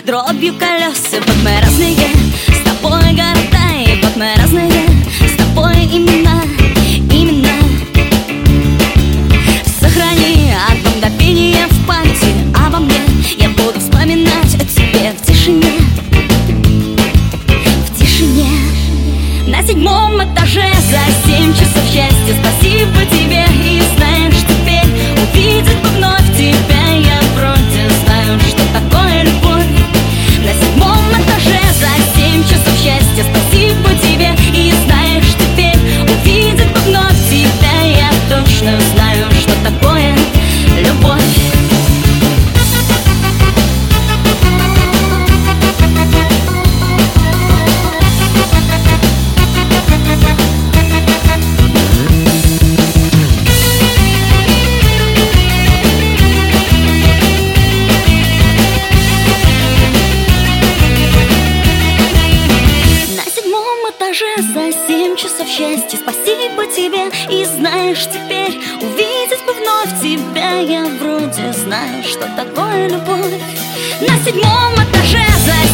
дробью колес. И вот мы разные, с тобой города, и вот мы разные, с тобой имена. Сохрани одно мгновение в памяти обо мне. Я буду вспоминать о тебе в тишине. В тишине. На 7-м этаже за 7 часов счастья. Спасибо тебе, и знаешь, теперь увидеть бы вновь тебя. Я вроде знаю, что такое любовь. На 7-м этаже за 7 часов счастья. Спасибо тебе, и знаешь, теперь увидеть бы вновь тебя. Я точно знаю, что такое любовь. За 7 часов счастья. Спасибо тебе, и знаешь, теперь увидеть бы вновь тебя. Я вроде знаю, что такое любовь. На 7-м этаже за